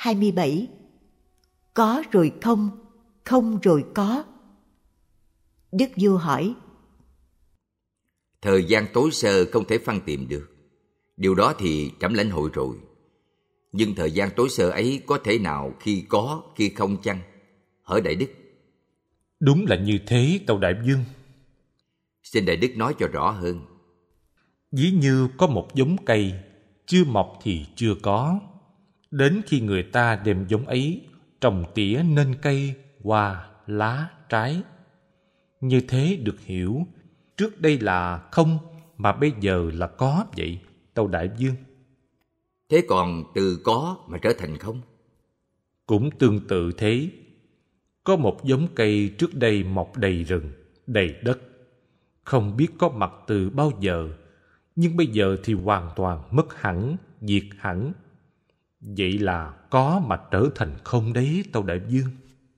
27. Có rồi không, không rồi có. Đức vua hỏi: Thời gian tối sơ không thể phân tìm được, điều đó thì trẫm lãnh hội rồi. Nhưng thời gian tối sơ ấy có thể nào khi có, khi không chăng? Hỡi Đại Đức. Đúng là như thế, tâu Đại Vương. Xin Đại Đức nói cho rõ hơn. Ví như có một giống cây, chưa mọc thì chưa có. Đến khi người ta đem giống ấy trồng tỉa nên cây, hoa, lá, trái. Như thế được hiểu, trước đây là không mà bây giờ là có vậy, tâu Đại Vương. Thế còn từ có mà trở thành không? Cũng tương tự thế. Có một giống cây trước đây mọc đầy rừng, đầy đất, không biết có mặt từ bao giờ, nhưng bây giờ thì hoàn toàn mất hẳn, diệt hẳn. Vậy là có mà trở thành không đấy, tâu Đại Vương.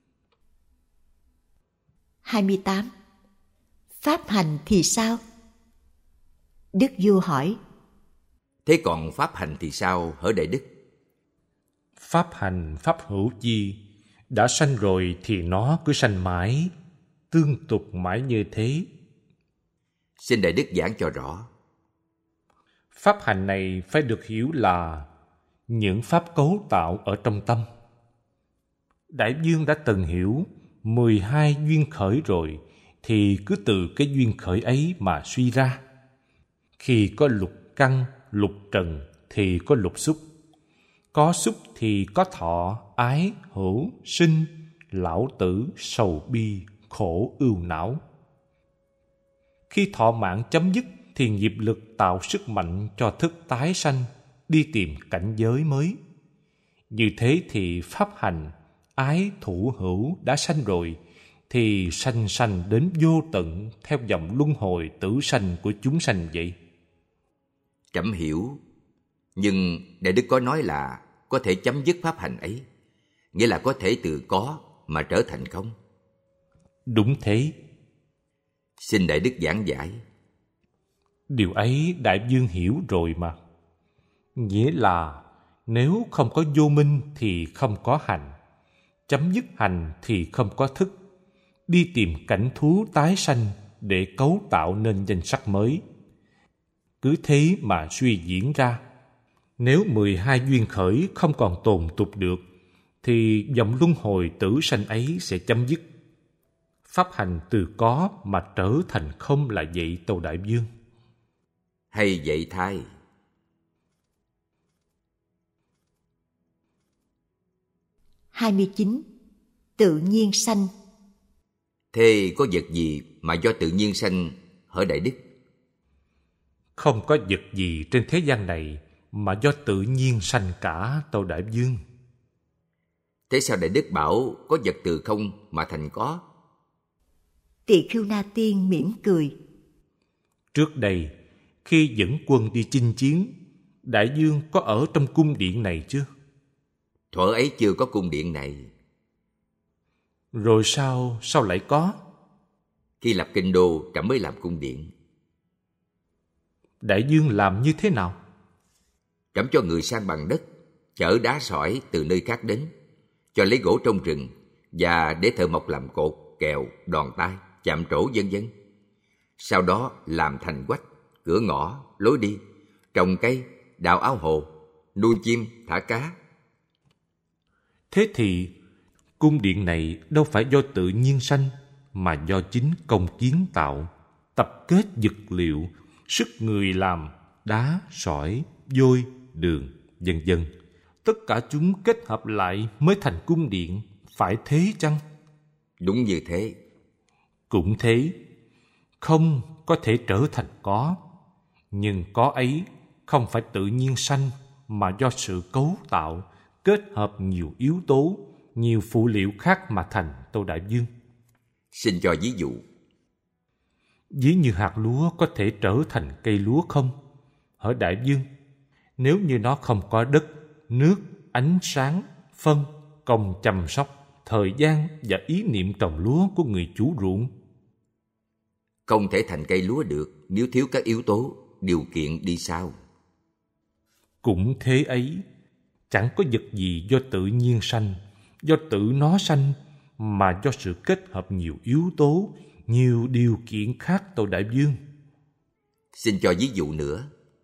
28. Pháp hành thì sao? Đức vua hỏi: Thế còn pháp hành thì sao, hỡi Đại Đức? Pháp hành, pháp hữu chi, đã sanh rồi thì nó cứ sanh mãi, tương tục mãi như thế. Xin Đại Đức giảng cho rõ. Pháp hành này phải được hiểu là những pháp cấu tạo ở trong tâm. Đại Vương đã từng hiểu 12 duyên khởi rồi, thì cứ từ cái duyên khởi ấy mà suy ra. Khi có lục căn, lục trần thì có lục xúc. Có xúc thì có thọ, ái, hữu, sinh, lão tử, sầu bi, khổ, ưu não. Khi thọ mạng chấm dứt thì nghiệp lực tạo sức mạnh cho thức tái sanh, đi tìm cảnh giới mới. Như thế thì pháp hành, ái thủ hữu đã sanh rồi, thì sanh sanh đến vô tận theo dòng luân hồi tử sanh của chúng sanh vậy. Trẫm hiểu, nhưng Đại Đức có nói là có thể chấm dứt pháp hành ấy, nghĩa là có thể từ có mà trở thành không. Đúng thế. Xin Đại Đức giảng giải. Điều ấy Đại Vương hiểu rồi mà. Nghĩa là nếu không có vô minh thì không có hành, chấm dứt hành thì không có thức, đi tìm cảnh thú tái sanh để cấu tạo nên danh sắc mới. Cứ thế mà suy diễn ra. Nếu 12 duyên khởi không còn tồn tục được, thì dòng luân hồi tử sanh ấy sẽ chấm dứt. Pháp hành từ có mà trở thành không là vậy, tâu Đại Vương. Hay vậy thay. 29. Tự nhiên sanh. Thế có vật gì mà do tự nhiên sanh, hỡi Đại Đức? Không có vật gì trên thế gian này mà do tự nhiên sanh cả, tâu Đại Vương. Thế sao Đại Đức bảo có vật từ không mà thành có? Tỳ Khưu Na Tiên mỉm cười. Trước đây, khi dẫn quân đi chinh chiến, Đại Vương có ở trong cung điện này chưa? Thuở ấy chưa có cung điện này. Rồi sao lại có? Khi lập kinh đô, trẫm mới làm cung điện. Đại Vương làm như thế nào? Trẫm cho người san bằng đất, chở đá sỏi từ nơi khác đến, cho lấy gỗ trong rừng và để thợ mộc làm cột, kèo, đòn tay, chạm trổ vân vân. Sau đó làm thành quách, cửa ngõ, lối đi, trồng cây, đào ao hồ, nuôi chim, thả cá. Thế thì cung điện này đâu phải do tự nhiên sanh, mà do chính công kiến tạo, tập kết vật liệu, sức người làm, đá, sỏi, vôi, đường, vân vân. Tất cả chúng kết hợp lại mới thành cung điện, phải thế chăng? Đúng như thế. Cũng thế, không có thể trở thành có, nhưng có ấy không phải tự nhiên sanh mà do sự cấu tạo, kết hợp nhiều yếu tố, nhiều phụ liệu khác mà thành, tâu Đại Vương. Xin cho ví dụ. Ví như hạt lúa có thể trở thành cây lúa không? Hỡi Đại Vương, nếu như nó không có đất, nước, ánh sáng, phân, công chăm sóc, thời gian và ý niệm trồng lúa của người chủ ruộng. Không thể thành cây lúa được nếu thiếu các yếu tố, điều kiện đi sau. Cũng thế ấy, Chẳng có vật gì do tự nhiên sanh, do tự nó sanh, mà do sự kết hợp nhiều yếu tố, nhiều điều kiện khác, Tâu Đại Dương. Xin cho ví dụ nữa.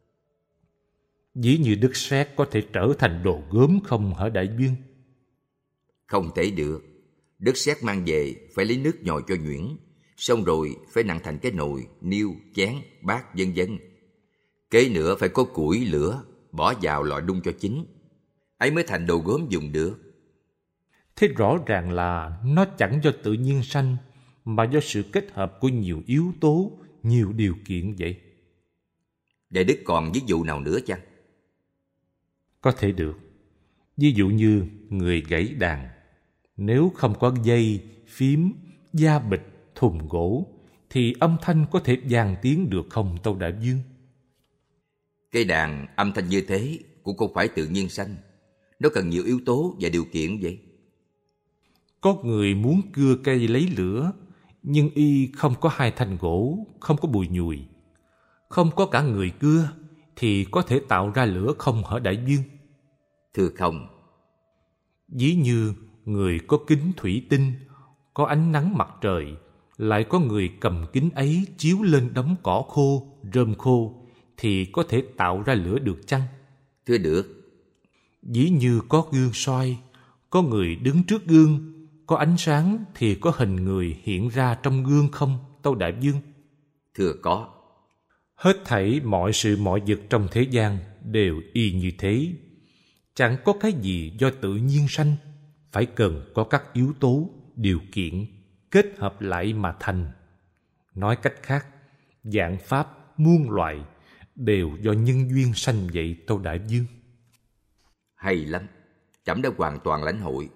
Ví như đất sét có thể trở thành đồ gốm không hả Đại Dương? Không thể được. Đất sét mang về phải lấy nước nhồi cho nhuyễn, xong rồi phải nặn thành cái nồi, niêu, chén, bát vân vân. Kế nữa phải có củi lửa, bỏ vào lò đun cho chín, ấy mới thành đồ gốm dùng được. Thế rõ ràng là nó chẳng do tự nhiên sanh, mà do sự kết hợp của nhiều yếu tố, nhiều điều kiện vậy. Đại đức còn ví dụ nào nữa chăng? Có thể được. Ví dụ như người gãy đàn, nếu không có dây, phím, da bịch, thùng gỗ, thì âm thanh có thể vang tiếng được không, Tâu Đại Dương? Cây đàn âm thanh như thế cũng không phải tự nhiên sanh. Nó cần nhiều yếu tố và điều kiện vậy. Có người muốn cưa cây lấy lửa, nhưng y không có hai thanh gỗ, không có bùi nhùi, không có cả người cưa, thì có thể tạo ra lửa không hả Đại Dương? Thưa không. Ví như người có kính thủy tinh, có ánh nắng mặt trời, lại có người cầm kính ấy chiếu lên đống cỏ khô, rơm khô, thì có thể tạo ra lửa được chăng? Thưa được. Ví như có gương soi, có người đứng trước gương, có ánh sáng thì có hình người hiện ra trong gương không, Tâu Đại Dương? Thưa có. Hết thảy mọi sự mọi vật trong thế gian đều y như thế. Chẳng có cái gì do tự nhiên sanh, phải cần có các yếu tố, điều kiện, kết hợp lại mà thành. Nói cách khác, vạn pháp, muôn loài đều do nhân duyên sanh vậy, Tâu Đại Dương. Hay lắm, trẫm đã hoàn toàn lãnh hội.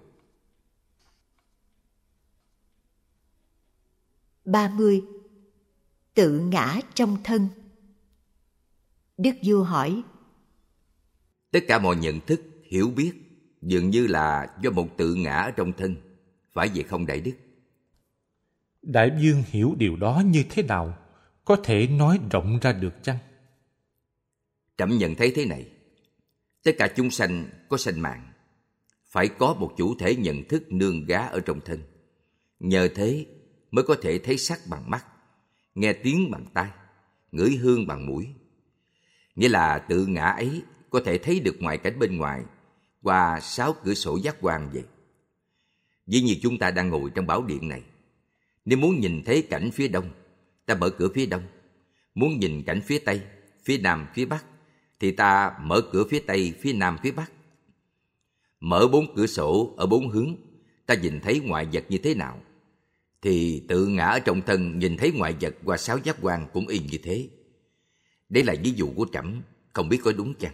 30. Tự ngã trong thân. Đức vua hỏi: Tất cả mọi nhận thức, hiểu biết dường như là do một tự ngã ở trong thân, phải vậy không Đại đức? Đại Dương hiểu điều đó như thế nào? Có thể nói rộng ra được chăng? Trẫm nhận thấy thế này. Tất cả chúng sanh có sanh mạng, phải có một chủ thể nhận thức nương gá ở trong thân. Nhờ thế mới có thể thấy sắc bằng mắt, nghe tiếng bằng tai, ngửi hương bằng mũi. Nghĩa là tự ngã ấy có thể thấy được ngoại cảnh bên ngoài qua 6 cửa sổ giác quan vậy. Ví như chúng ta đang ngồi trong bảo điện này, nếu muốn nhìn thấy cảnh phía đông, ta mở cửa phía đông. Muốn nhìn cảnh phía tây, phía nam, phía bắc, thì ta mở cửa phía tây, phía nam, phía bắc. Mở 4 cửa sổ ở 4 hướng, ta nhìn thấy ngoại vật như thế nào, thì tự ngã ở trong thân nhìn thấy ngoại vật qua 6 giác quan cũng y như thế. Đây là ví dụ của trẫm, không biết có đúng chăng?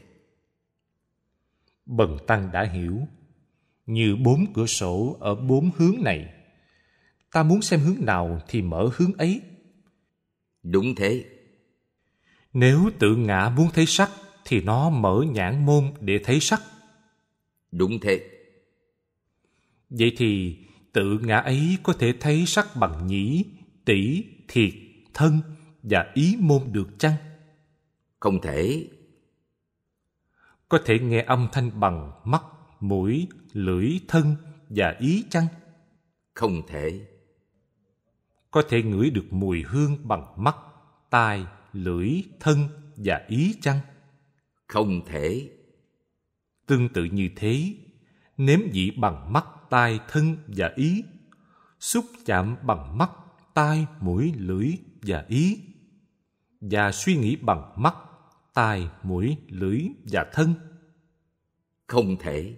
Bần tăng đã hiểu. Như 4 cửa sổ ở 4 hướng này, ta muốn xem hướng nào thì mở hướng ấy. Đúng thế. Nếu tự ngã muốn thấy sắc thì nó mở nhãn môn để thấy sắc. Đúng thế. Vậy thì tự ngã ấy có thể thấy sắc bằng nhĩ, tỷ, thiệt, thân và ý môn được chăng? Không thể. Có thể nghe âm thanh bằng mắt, mũi, lưỡi, thân và ý chăng? Không thể. Có thể ngửi được mùi hương bằng mắt, tai, lưỡi, thân và ý chăng? Không thể. Tương tự như thế, nếm vị bằng mắt, tai, thân và ý, xúc chạm bằng mắt, tai, mũi, lưỡi và ý, và suy nghĩ bằng mắt, tai, mũi, lưỡi và thân. Không thể.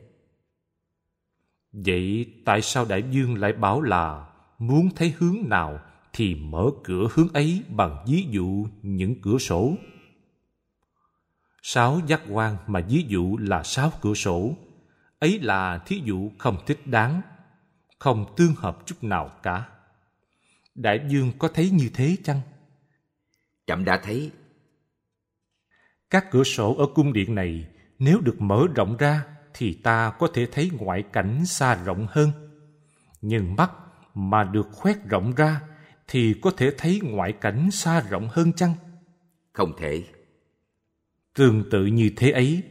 Vậy tại sao Đại Dương lại bảo là muốn thấy hướng nào thì mở cửa hướng ấy bằng ví dụ những cửa sổ? 6 giác quan mà ví dụ là 6 cửa sổ, ấy là thí dụ không thích đáng, không tương hợp chút nào cả. Đại Dương có thấy như thế chăng? Trẫm đã thấy. Các cửa sổ ở cung điện này nếu được mở rộng ra thì ta có thể thấy ngoại cảnh xa rộng hơn. Nhưng mắt mà được khoét rộng ra thì có thể thấy ngoại cảnh xa rộng hơn chăng? Không thể. Tương tự như thế ấy,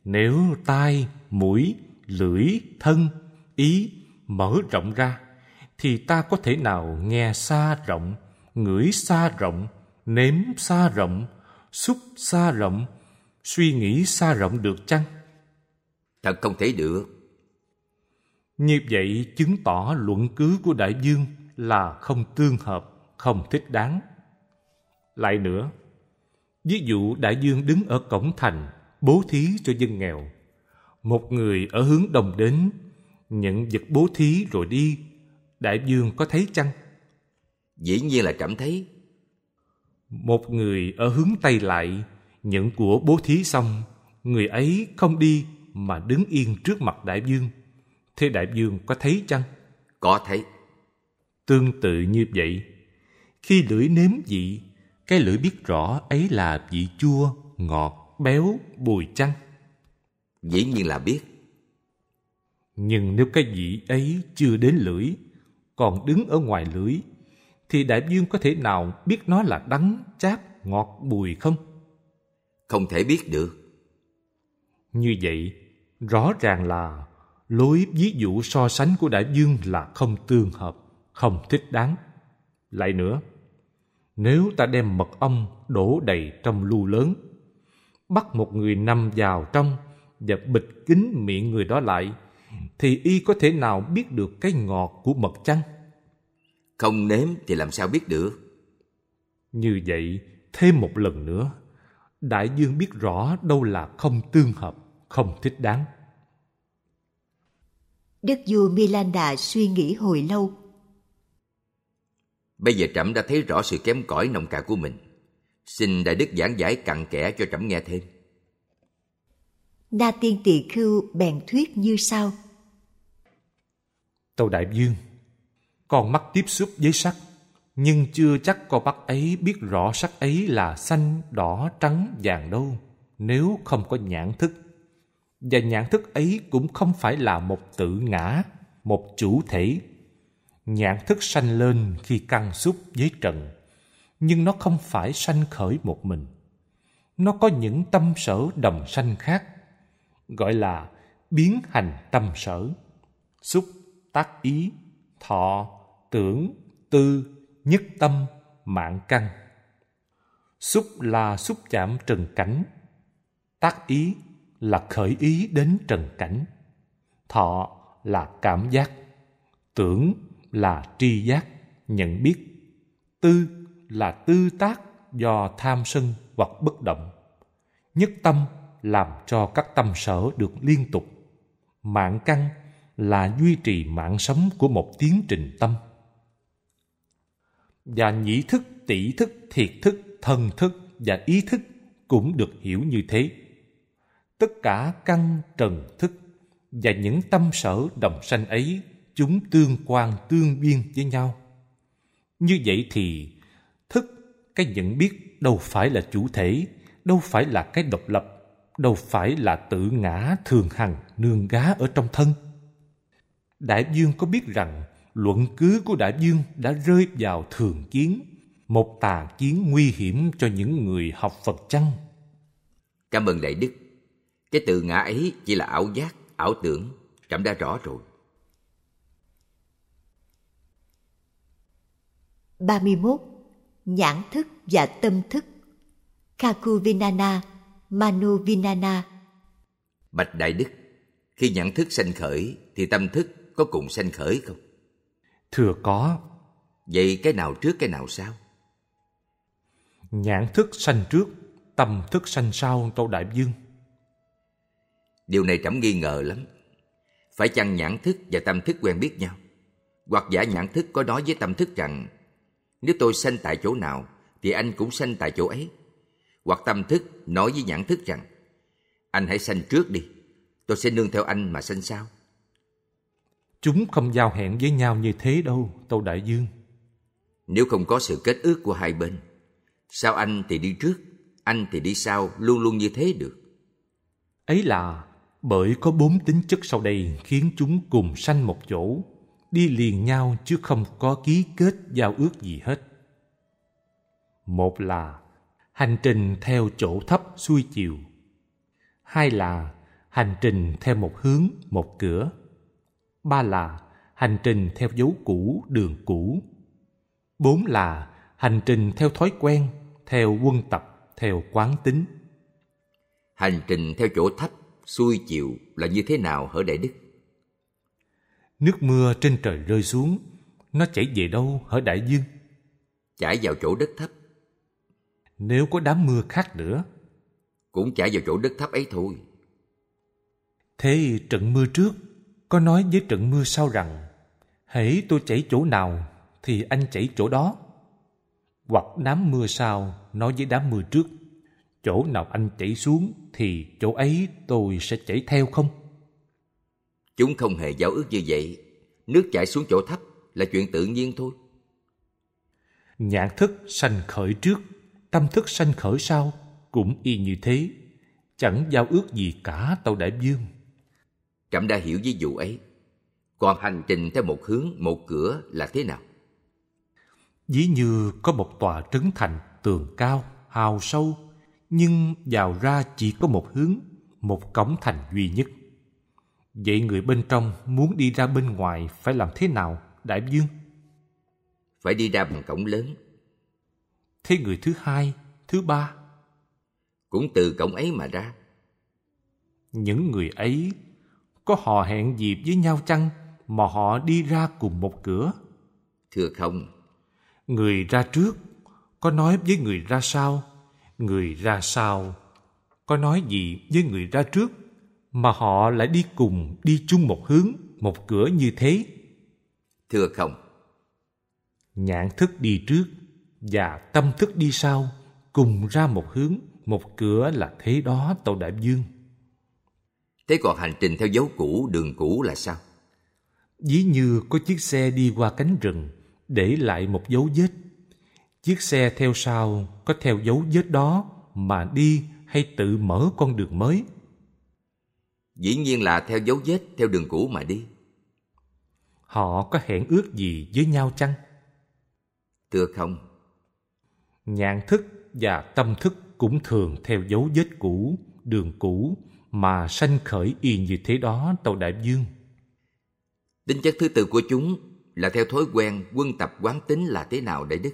Nếu tai, mũi, lưỡi, thân, ý mở rộng ra, thì ta có thể nào nghe xa rộng, ngửi xa rộng, nếm xa rộng, xúc xa rộng, suy nghĩ xa rộng được chăng? Thật không thể được. Như vậy chứng tỏ luận cứ của Đại Dương là không tương hợp, không thích đáng. Lại nữa, ví dụ Đại Dương đứng ở cổng thành bố thí cho dân nghèo. Một người ở hướng đông đến, nhận vật bố thí rồi đi, Đại Dương có thấy chăng? Dĩ nhiên là trẫm thấy. Một người ở hướng tây lại, nhận của bố thí xong, người ấy không đi mà đứng yên trước mặt Đại Dương. Thế Đại Dương có thấy chăng? Có thấy. Tương tự như vậy, khi lưỡi nếm vị, cái lưỡi biết rõ ấy là vị chua, ngọt, béo, bùi chăng? Dĩ nhiên là biết. Nhưng nếu cái vị ấy chưa đến lưỡi, còn đứng ở ngoài lưỡi, thì Đại Dương có thể nào biết nó là đắng, chát, ngọt, bùi không? Không thể biết được. Như vậy, rõ ràng là lối ví dụ so sánh của Đại Dương là không tương hợp, không thích đáng. Lại nữa, nếu ta đem mật ong đổ đầy trong lu lớn, bắt một người nằm vào trong và bịt kín miệng người đó lại, thì y có thể nào biết được cái ngọt của mật chăng? Không nếm thì làm sao biết được? Như vậy, thêm một lần nữa, Đại Dương biết rõ đâu là không tương hợp, không thích đáng. Đức vua Milanda suy nghĩ hồi lâu. Bây giờ trẫm đã thấy rõ sự kém cỏi nông cạn của mình. Xin Đại Đức giảng giải cặn kẽ cho trẫm nghe thêm. Na Tiên Tỳ Khưu bèn thuyết như sau. Tâu Đại Dương, con mắt tiếp xúc với sắc, nhưng chưa chắc con mắt ấy biết rõ sắc ấy là xanh, đỏ, trắng, vàng đâu, nếu không có nhãn thức. Và nhãn thức ấy cũng không phải là một tự ngã, một chủ thể. Nhãn thức sanh lên khi căng xúc với trần, nhưng nó không phải sanh khởi một mình. Nó có những tâm sở đồng sanh khác, gọi là biến hành tâm sở: xúc, tác ý, thọ, tưởng, tư, nhất tâm, mạng căn. Xúc là xúc chạm trần cảnh, tác ý là khởi ý đến trần cảnh, thọ là cảm giác, tưởng là tri giác, nhận biết, tư là tư tác do tham sân hoặc bất động, nhất tâm làm cho các tâm sở được liên tục, mạng căn là duy trì mạng sống của một tiến trình tâm. Và nhĩ thức, tỷ thức, thiệt thức, thân thức và ý thức cũng được hiểu như thế. Tất cả căn trần thức và những tâm sở đồng sanh ấy, chúng tương quan tương biên với nhau. Như vậy thì thức, cái nhận biết đâu phải là chủ thể, đâu phải là cái độc lập, đâu phải là tự ngã thường hằng nương gá ở trong thân. Đại Dương có biết rằng luận cứ của Đại Dương đã rơi vào thường kiến, một tà kiến nguy hiểm cho những người học Phật chăng? Cảm ơn Đại Đức. Cái tự ngã ấy chỉ là ảo giác, ảo tưởng. Trẫm đã rõ rồi. 31. Nhãn thức và tâm thức. Kakuvinana, Manovinana. Bạch Đại Đức, khi nhãn thức sanh khởi thì tâm thức có cùng sanh khởi không? Thưa có. Vậy cái nào trước cái nào sau? Nhãn thức sanh trước, tâm thức sanh sau, Tâu Đại Dương. Điều này trẫm nghi ngờ lắm. Phải chăng nhãn thức và tâm thức quen biết nhau? Hoặc giả nhãn thức có nói với tâm thức rằng nếu tôi sanh tại chỗ nào thì anh cũng sanh tại chỗ ấy. Hoặc tâm thức nói với nhãn thức rằng anh hãy sanh trước đi, tôi sẽ nương theo anh mà sanh sau. Chúng không giao hẹn với nhau như thế đâu, Tâu Đại Dương. Nếu không có sự kết ước của hai bên, sao anh thì đi trước, anh thì đi sau, luôn luôn như thế được? Ấy là bởi có 4 tính chất sau đây khiến chúng cùng sanh một chỗ, đi liền nhau chứ không có ký kết giao ước gì hết. Một là hành trình theo chỗ thấp xuôi chiều. Hai là hành trình theo một hướng, một cửa. 3 là hành trình theo dấu cũ, đường cũ. 4 là hành trình theo thói quen, theo quân tập, theo quán tính. Hành trình theo chỗ thấp, xuôi chịu là như thế nào hỡi Đại Đức? Nước mưa trên trời rơi xuống, nó chảy về đâu hỡi Đại Dương? Chảy vào chỗ đất thấp. Nếu có đám mưa khác nữa, cũng chảy vào chỗ đất thấp ấy thôi. Thế trận mưa trước có nói với trận mưa sau rằng hễ tôi chảy chỗ nào thì anh chảy chỗ đó. Hoặc đám mưa sau nói với đám mưa trước, chỗ nào anh chảy xuống thì chỗ ấy tôi sẽ chảy theo không? Chúng không hề giao ước như vậy. Nước chảy xuống chỗ thấp là chuyện tự nhiên thôi. Nhãn thức sanh khởi trước, tâm thức sanh khởi sau, cũng y như thế, chẳng giao ước gì cả tâu Đại Dương. Trẫm đã hiểu ví dụ ấy. Còn hành trình theo một hướng, một cửa là thế nào? Ví như có một tòa trấn thành tường cao, hào sâu, nhưng vào ra chỉ có một hướng, một cổng thành duy nhất. Vậy người bên trong muốn đi ra bên ngoài phải làm thế nào, Đại Dương? Phải đi ra bằng cổng lớn. Thế người thứ hai, thứ ba? Cũng từ cổng ấy mà ra. Những người ấy có hò hẹn dịp với nhau chăng mà họ đi ra cùng một cửa? Thưa không. Người ra trước có nói với người ra sau, người ra sau có nói gì với người ra trước mà họ lại đi cùng, đi chung một hướng, một cửa như thế? Thưa không. Nhãn thức đi trước và tâm thức đi sau, cùng ra một hướng, một cửa là thế đó tâu Đại Dương. Thế còn hành trình theo dấu cũ, đường cũ là sao? Ví như có chiếc xe đi qua cánh rừng, để lại một dấu vết. Chiếc xe theo sau có theo dấu vết đó mà đi hay tự mở con đường mới? Dĩ nhiên là theo dấu vết, theo đường cũ mà đi. Họ có hẹn ước gì với nhau chăng? Thưa không. Nhãn thức và tâm thức cũng thường theo dấu vết cũ, đường cũ mà sanh khởi y như thế đó tâu Đại Dương. Tính chất thứ tư của chúng là theo thói quen, quân tập quán tính là thế nào Đại Đức?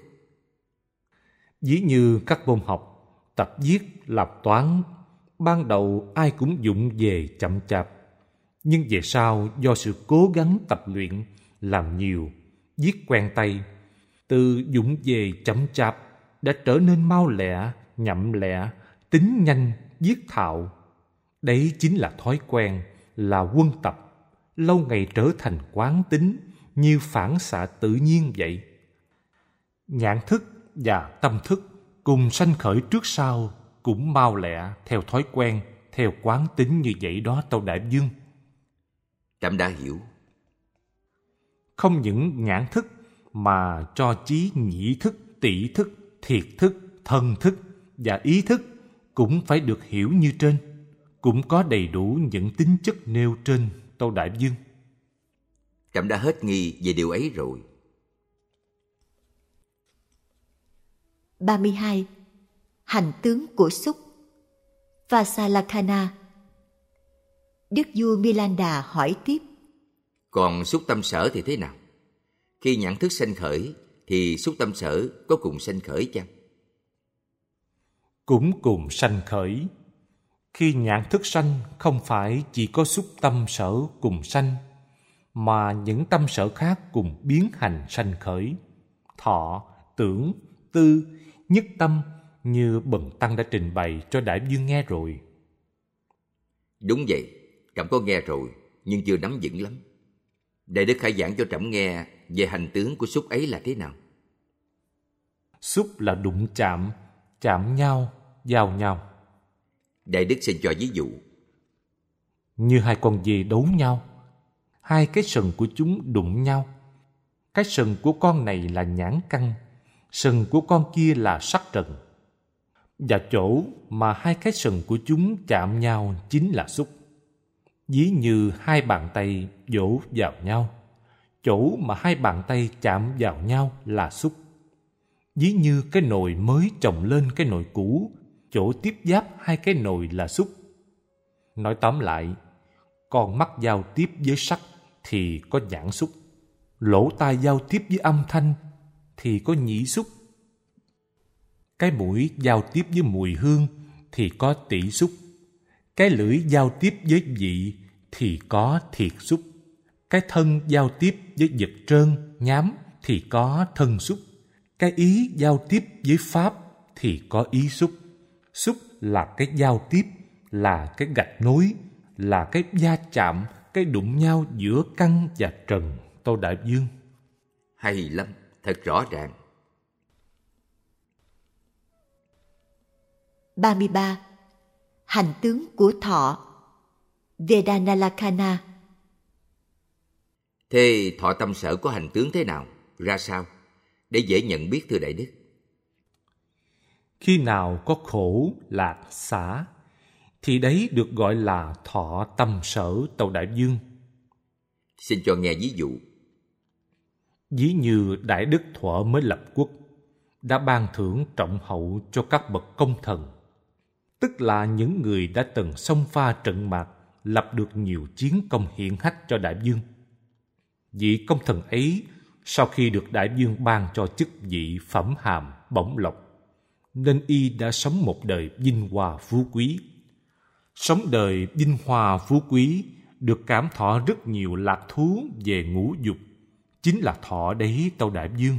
Ví như các môn học, tập viết, làm toán, ban đầu ai cũng vụng về chậm chạp, nhưng về sau do sự cố gắng tập luyện, làm nhiều, viết quen tay, từ vụng về chậm chạp đã trở nên mau lẹ, nhậm lẹ, tính nhanh, viết thạo. Đấy chính là thói quen, là quân tập, lâu ngày trở thành quán tính, như phản xạ tự nhiên vậy. Nhãn thức và tâm thức cùng sanh khởi trước sau, cũng mau lẹ, theo thói quen, theo quán tính như vậy đó tâu Đại Dương. Trẫm đã hiểu. Không những nhãn thức mà cho chí nhĩ thức, tỷ thức, thiệt thức, thân thức và ý thức cũng phải được hiểu như trên, cũng có đầy đủ những tính chất nêu trên tâu Đại Dương. Trẫm đã hết nghi về điều ấy rồi. 32. Hành tướng của xúc. Vasalakkhana. Đức vua Milanda hỏi tiếp: Còn xúc tâm sở thì thế nào? Khi nhãn thức sanh khởi thì xúc tâm sở có cùng sanh khởi chăng? Cũng cùng sanh khởi. Khi nhãn thức sanh không phải chỉ có xúc tâm sở cùng sanh, mà những tâm sở khác cùng biến hành sanh khởi. Thọ, tưởng, tư, nhất tâm như Bần Tăng đã trình bày cho Đại Dương nghe rồi. Đúng vậy, trẫm có nghe rồi, nhưng chưa nắm vững lắm. Đại Đức hãy giảng cho trẫm nghe về hành tướng của xúc ấy là thế nào. Xúc là đụng chạm, chạm nhau, giao nhau. Đại Đức xin cho ví dụ. Như hai con dê đấu nhau, hai cái sừng của chúng đụng nhau. Cái sừng của con này là nhãn căn, sừng của con kia là sắc trần. Và chỗ mà hai cái sừng của chúng chạm nhau chính là xúc. Ví như hai bàn tay vỗ vào nhau, chỗ mà hai bàn tay chạm vào nhau là xúc. Ví như cái nồi mới chồng lên cái nồi cũ, chỗ tiếp giáp hai cái nồi là xúc. Nói tóm lại, con mắt giao tiếp với sắc thì có nhãn xúc, lỗ tai giao tiếp với âm thanh thì có nhĩ xúc, cái mũi giao tiếp với mùi hương thì có tỷ xúc, cái lưỡi giao tiếp với vị thì có thiệt xúc, cái thân giao tiếp với vật trơn, nhám thì có thân xúc, cái ý giao tiếp với pháp thì có ý xúc. Xúc là cái giao tiếp, là cái gạch nối, là cái va chạm, cái đụng nhau giữa căn và trần, Tô Đại Dương. Hay lắm, thật rõ ràng. 33. Hành tướng của thọ. Vedanalakkhana. Thế thọ tâm sở có hành tướng thế nào, ra sao, để dễ nhận biết thưa Đại Đức? Khi nào có khổ, lạc, xả, thì đấy được gọi là thọ tâm sở, Tâu Đại Dương. Xin cho nghe ví dụ. Ví như Đại Đức thuở mới lập quốc, đã ban thưởng trọng hậu cho các bậc công thần, tức là những người đã từng xông pha trận mạc, lập được nhiều chiến công hiển hách cho Đại Dương. Vị công thần ấy, sau khi được Đại Dương ban cho chức vị, phẩm hàm, bổng lộc, nên y đã sống một đời vinh hoa phú quý. Sống đời vinh hoa phú quý, được cảm thọ rất nhiều lạc thú về ngũ dục, chính là thọ đấy, Tâu Đại Dương.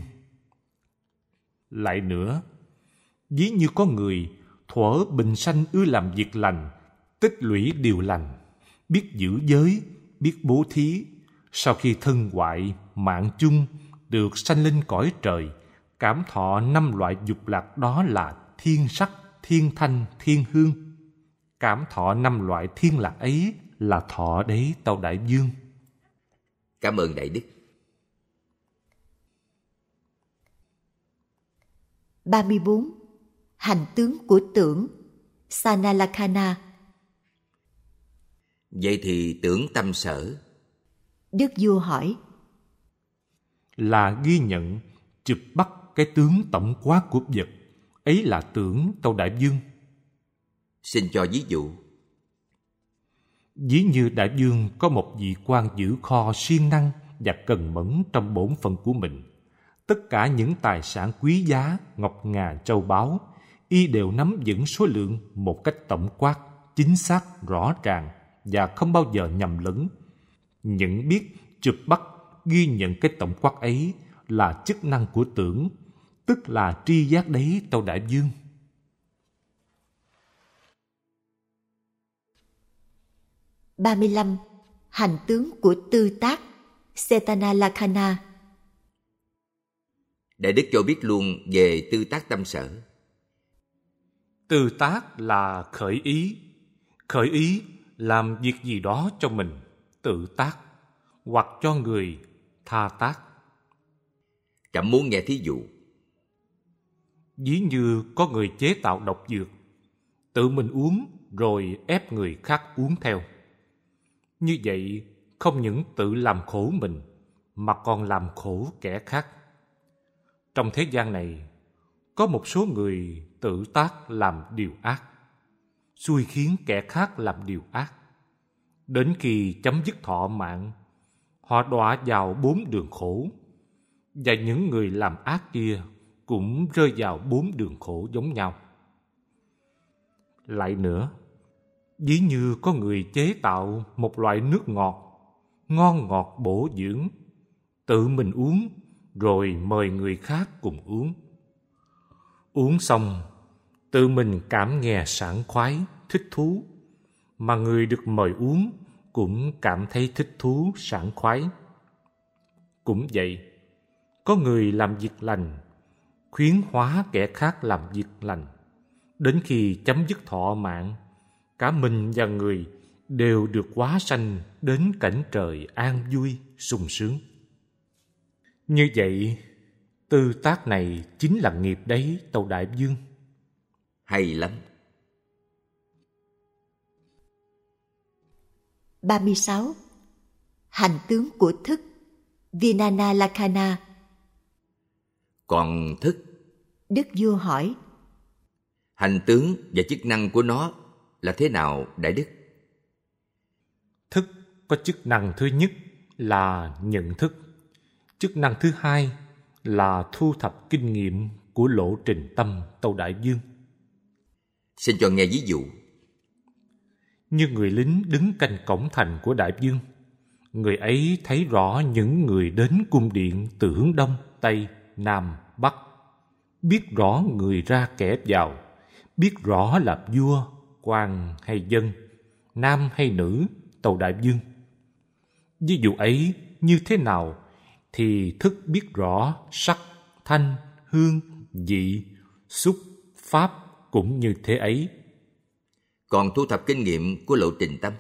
Lại nữa, ví như có người thuở bình sanh ưa làm việc lành, tích lũy điều lành, biết giữ giới, biết bố thí, sau khi thân hoại, mạng chung, được sanh lên cõi trời, cảm thọ 5 loại dục lạc, đó là thiên sắc, thiên thanh, thiên hương. Cảm thọ 5 loại thiên lạc ấy là thọ đấy, Tâu Đại Dương. Cảm ơn Đại Đức. 34. Hành tướng của tưởng. Sanalakhana. Vậy thì tưởng tâm sở? Đức vua hỏi. Là ghi nhận, chụp bắt cái tướng tổng quát của vật, ấy là tưởng, Tâu Đại Dương. Xin cho ví dụ. Ví như Đại Dương có một vị quan giữ kho siêng năng và cần mẫn trong bổn phận của mình. Tất cả những tài sản quý giá, ngọc ngà châu báu, y đều nắm vững số lượng một cách tổng quát, chính xác, rõ ràng và không bao giờ nhầm lẫn. Những biết chụp bắt, ghi nhận cái tổng quát ấy là chức năng của tưởng, tức là tri giác đấy, Tâu Đại Dương. 35. Hành tướng của tư tác. Cetanalakhana. Đại Đức cho biết luôn về tư tác tâm sở. Tư tác là khởi ý. Khởi ý làm việc gì đó cho mình, tự tác, hoặc cho người, tha tác. Trẫm muốn nghe thí dụ. Ví như có người chế tạo độc dược, tự mình uống rồi ép người khác uống theo. Như vậy không những tự làm khổ mình mà còn làm khổ kẻ khác. Trong thế gian này, có một số người tự tác làm điều ác, xui khiến kẻ khác làm điều ác. Đến khi chấm dứt thọ mạng, họ đọa vào 4 đường khổ, và những người làm ác kia cũng rơi vào 4 đường khổ giống nhau. Lại nữa, ví như có người chế tạo một loại nước ngọt, ngon ngọt bổ dưỡng, tự mình uống rồi mời người khác cùng uống. Uống xong, tự mình cảm nghe sảng khoái, thích thú, mà người được mời uống cũng cảm thấy thích thú, sảng khoái. Cũng vậy, có người làm việc lành, khuyến hóa kẻ khác làm việc lành. Đến khi chấm dứt thọ mạng, cả mình và người đều được hóa sanh đến cảnh trời an vui, sung sướng. Như vậy, tư tác này chính là nghiệp đấy, Tâu Đại Dương. Hay lắm. 36. Hành tướng của thức. Vinanalakhana. Còn thức? Đức vua hỏi. Hành tướng và chức năng của nó là thế nào, Đại Đức? Thức có chức năng thứ nhất là nhận thức. Chức năng thứ hai là thu thập kinh nghiệm của lộ trình tâm Tâu Đại Dương. Xin cho nghe ví dụ. Như người lính đứng canh cổng thành của Đại Dương, người ấy thấy rõ những người đến cung điện từ hướng Đông, Tây, Nam, Bắc, biết rõ người ra kẻ vào, biết rõ là vua, quan hay dân, nam hay nữ, Tâu Đại Dương. Ví dụ ấy như thế nào thì thức biết rõ sắc, thanh, hương, vị, xúc, pháp cũng như thế ấy. Còn thu thập kinh nghiệm của lộ trình tâm.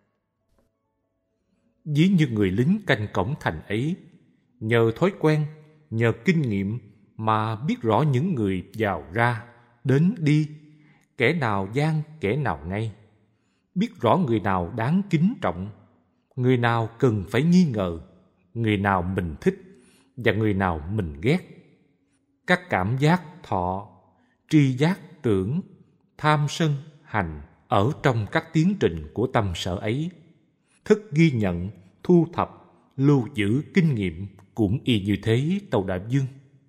Ví như người lính canh cổng thành ấy, nhờ thói quen, nhờ kinh nghiệm mà biết rõ những người vào ra, đến đi, kẻ nào gian, kẻ nào ngay. Biết rõ người nào đáng kính trọng, người nào cần phải nghi ngờ, người nào mình thích và người nào mình ghét. Các cảm giác thọ, tri giác tưởng, tham sân, hành ở trong các tiến trình của tâm sở ấy. Thức ghi nhận, thu thập, lưu giữ kinh nghiệm cũng y như thế, Tâu Đại Dương.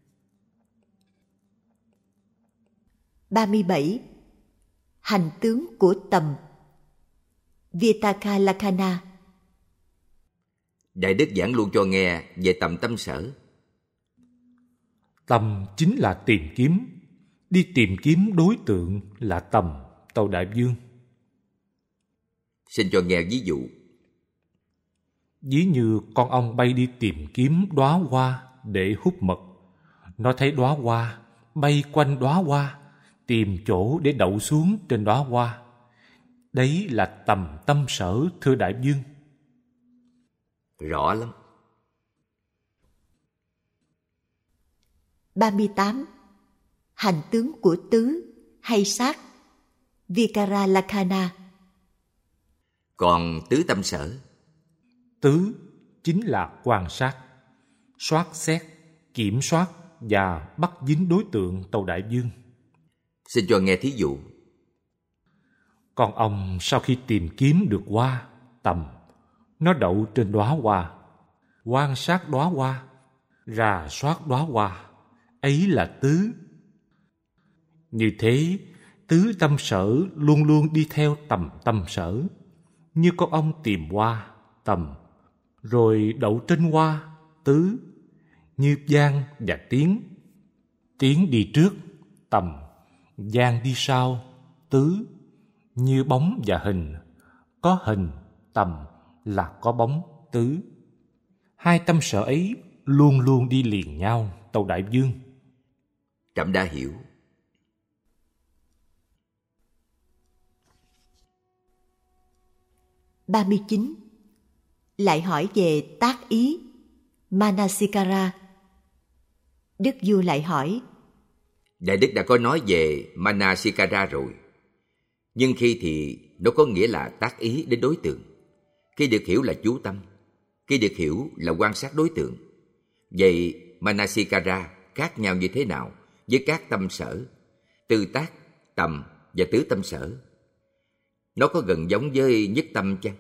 37. Hành tướng của tầm. Vitakka Lakkhana. Đại Đức giảng luôn cho nghe về tầm tâm sở. Tầm chính là tìm kiếm. Đi tìm kiếm đối tượng là tầm, Tâu Đại Dương. Xin cho nghe ví dụ. Ví như con ong bay đi tìm kiếm đóa hoa để hút mật. Nó thấy đóa hoa, bay quanh đóa hoa, tìm chỗ để đậu xuống trên đóa hoa. Đấy là tầm tâm sở, thưa Đại Dương. Rõ lắm. 38. Hành tướng của tứ hay sát. Vikara Lakkhana. Còn tứ tâm sở. Tứ chính là quan sát, soát xét, kiểm soát và bắt dính đối tượng, Tâu Đại Dương. Xin cho nghe thí dụ. Con ong sau khi tìm kiếm được hoa, tầm, nó đậu trên đóa hoa, quan sát đóa hoa, rà soát đóa hoa, ấy là tứ. Như thế, tứ tâm sở luôn luôn đi theo tầm tâm sở. Như con ong tìm hoa, tầm, rồi đậu trên hoa, tứ. Như Giang và Tiến. Tiến đi trước, tầm, Giang đi sau, tứ. Như bóng và hình, có hình, tầm là có bóng, tứ. Hai tâm sở ấy luôn luôn đi liền nhau, Tâu Đại Dương. Trẫm đã hiểu. 39. Lại hỏi về tác ý. Manasikara. Đức vua lại hỏi. Đại Đức đã có nói về Manasikara rồi. Nhưng khi thì nó có nghĩa là tác ý đến đối tượng. Khi được hiểu là chú tâm. Khi được hiểu là quan sát đối tượng. Vậy Manasikara khác nhau như thế nào với các tâm sở, tư tác, tầm và tứ tâm sở? Nó có gần giống với nhất tâm chăng?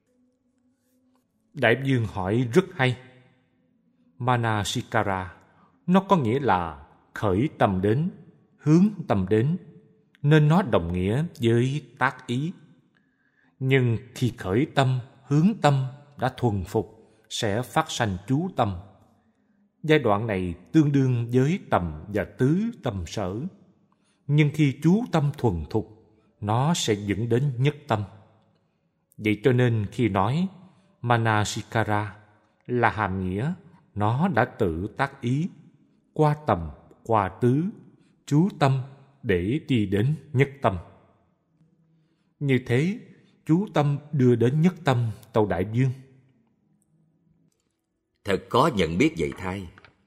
Đại Dương hỏi rất hay. Manasikara, nó có nghĩa là khởi tâm đến, hướng tâm đến, nên nó đồng nghĩa với tác ý. Nhưng khi khởi tâm, hướng tâm đã thuần phục, sẽ phát sanh chú tâm. Giai đoạn này tương đương với tầm và tứ tâm sở. Nhưng khi chú tâm thuần thục, nó sẽ dẫn đến nhất tâm. Vậy cho nên khi nói Manasikara là hàm nghĩa nó đã tự tác ý, qua tầm, qua tứ, chú tâm để đi đến nhất tâm. Như thế, chú tâm đưa đến nhất tâm, Tâu Đại Dương. Thật khó nhận biết vậy thay.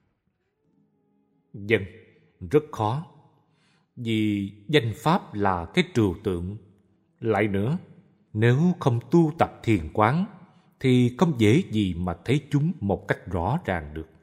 Vâng, rất khó. Vì danh pháp là cái trừu tượng. Lại nữa, nếu không tu tập thiền quán thì không dễ gì mà thấy chúng một cách rõ ràng được.